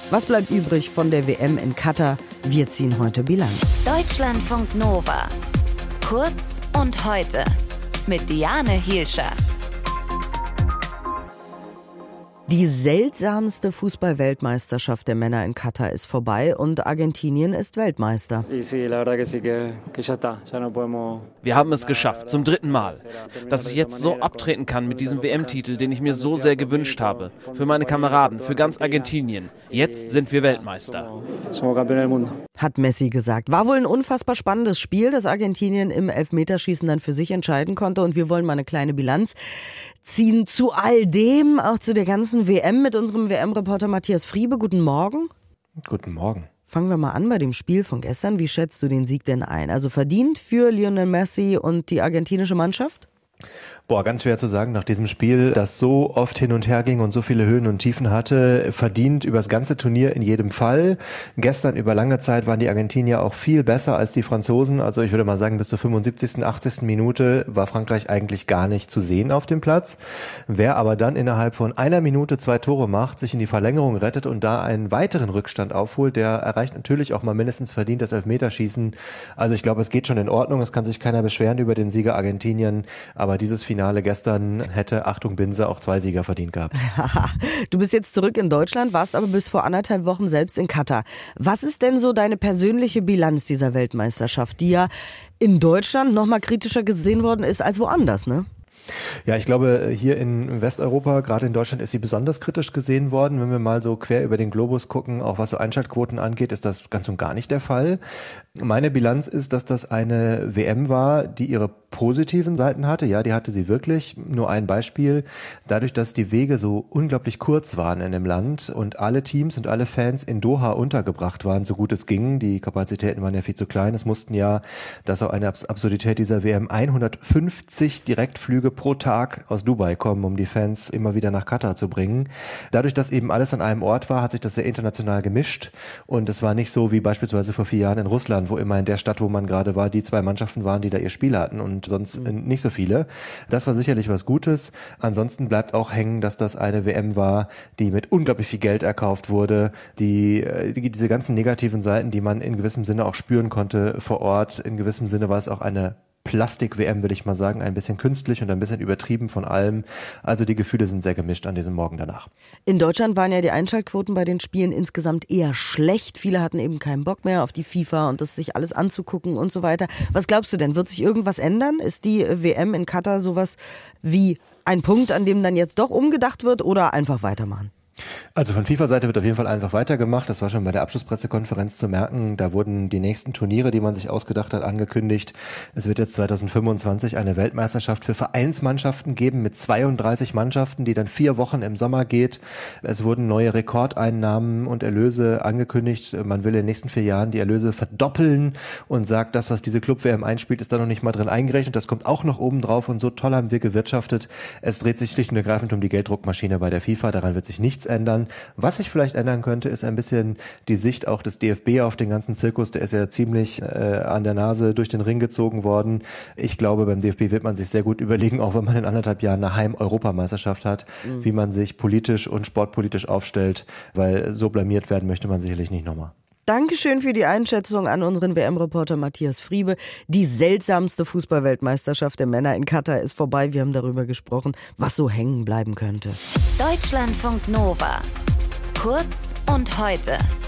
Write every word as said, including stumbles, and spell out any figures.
Was bleibt übrig von der W M in Katar? Wir ziehen heute Bilanz. Deutschlandfunk Nova. Kurz und heute. Mit Diane Hielscher. Die seltsamste Fußball-Weltmeisterschaft der Männer in Katar ist vorbei und Argentinien ist Weltmeister. Wir haben es geschafft, zum dritten Mal. Dass ich jetzt so abtreten kann mit diesem W M-Titel, den ich mir so sehr gewünscht habe. Für meine Kameraden, für ganz Argentinien. Jetzt sind wir Weltmeister. Hat Messi gesagt. War wohl ein unfassbar spannendes Spiel, das Argentinien im Elfmeterschießen dann für sich entscheiden konnte. Und wir wollen mal eine kleine Bilanz ziehen zu all dem, auch zu der ganzen W M mit unserem W M-Reporter Matthias Friebe. Guten Morgen. Guten Morgen. Fangen wir mal an bei dem Spiel von gestern. Wie schätzt du den Sieg denn ein? Also verdient für Lionel Messi und die argentinische Mannschaft? Boah, ganz schwer zu sagen nach diesem Spiel, das so oft hin und her ging und so viele Höhen und Tiefen hatte, verdient über das ganze Turnier in jedem Fall. Gestern über lange Zeit waren die Argentinier auch viel besser als die Franzosen. Also ich würde mal sagen, bis zur fünfundsiebzigsten, achtzigsten Minute war Frankreich eigentlich gar nicht zu sehen auf dem Platz. Wer aber dann innerhalb von einer Minute zwei Tore macht, sich in die Verlängerung rettet und da einen weiteren Rückstand aufholt, der erreicht natürlich auch mal mindestens verdient das Elfmeterschießen. Also ich glaube, es geht schon in Ordnung. Es kann sich keiner beschweren über den Sieger Argentinien. Aber dieses Finale gestern hätte, Achtung Binse, auch zwei Sieger verdient gehabt. Du bist jetzt zurück in Deutschland, warst aber bis vor anderthalb Wochen selbst in Katar. Was ist denn so deine persönliche Bilanz dieser Weltmeisterschaft, die ja in Deutschland noch mal kritischer gesehen worden ist als woanders, ne? Ja, ich glaube, hier in Westeuropa, gerade in Deutschland, ist sie besonders kritisch gesehen worden. Wenn wir mal so quer über den Globus gucken, auch was so Einschaltquoten angeht, ist das ganz und gar nicht der Fall. Meine Bilanz ist, dass das eine W M war, die ihre positiven Seiten hatte. Ja, die hatte sie wirklich. Nur ein Beispiel. Dadurch, dass die Wege so unglaublich kurz waren in dem Land und alle Teams und alle Fans in Doha untergebracht waren, so gut es ging. Die Kapazitäten waren ja viel zu klein. Es mussten ja, das ist auch eine Absurdität dieser W M, hundertfünfzig Direktflüge pro Tag aus Dubai kommen, um die Fans immer wieder nach Katar zu bringen. Dadurch, dass eben alles an einem Ort war, hat sich das sehr international gemischt und es war nicht so wie beispielsweise vor vier Jahren in Russland, wo immer in der Stadt, wo man gerade war, die zwei Mannschaften waren, die da ihr Spiel hatten und sonst mhm. nicht so viele. Das war sicherlich was Gutes. Ansonsten bleibt auch hängen, dass das eine W M war, die mit unglaublich viel Geld erkauft wurde, die, die diese ganzen negativen Seiten, die man in gewissem Sinne auch spüren konnte vor Ort. In gewissem Sinne war es auch eine Plastik-W M, würde ich mal sagen, ein bisschen künstlich und ein bisschen übertrieben von allem. Also die Gefühle sind sehr gemischt an diesem Morgen danach. In Deutschland waren ja die Einschaltquoten bei den Spielen insgesamt eher schlecht. Viele hatten eben keinen Bock mehr auf die FIFA und das sich alles anzugucken und so weiter. Was glaubst du denn? Wird sich irgendwas ändern? Ist die W M in Katar sowas wie ein Punkt, an dem dann jetzt doch umgedacht wird oder einfach weitermachen? Also von FIFA-Seite wird auf jeden Fall einfach weitergemacht. Das war schon bei der Abschlusspressekonferenz zu merken. Da wurden die nächsten Turniere, die man sich ausgedacht hat, angekündigt. Es wird jetzt zweitausendfünfundzwanzig eine Weltmeisterschaft für Vereinsmannschaften geben mit zweiunddreißig Mannschaften, die dann vier Wochen im Sommer geht. Es wurden neue Rekordeinnahmen und Erlöse angekündigt. Man will in den nächsten vier Jahren die Erlöse verdoppeln und sagt, das, was diese Club-W M einspielt, ist da noch nicht mal drin eingerechnet. Das kommt auch noch oben drauf und so toll haben wir gewirtschaftet. Es dreht sich schlicht und ergreifend um die Gelddruckmaschine bei der FIFA. Daran wird sich nichts ändern. Was sich vielleicht ändern könnte, ist ein bisschen die Sicht auch des D F B auf den ganzen Zirkus. Der ist ja ziemlich äh, an der Nase durch den Ring gezogen worden. Ich glaube, beim D F B wird man sich sehr gut überlegen, auch wenn man in anderthalb Jahren eine Heim-Europameisterschaft hat, mhm. wie man sich politisch und sportpolitisch aufstellt, weil so blamiert werden möchte man sicherlich nicht nochmal. Dankeschön für die Einschätzung an unseren W M-Reporter Matthias Friebe. Die seltsamste Fußball-Weltmeisterschaft der Männer in Katar ist vorbei. Wir haben darüber gesprochen, was so hängen bleiben könnte. Deutschlandfunk Nova. Kurz und heute.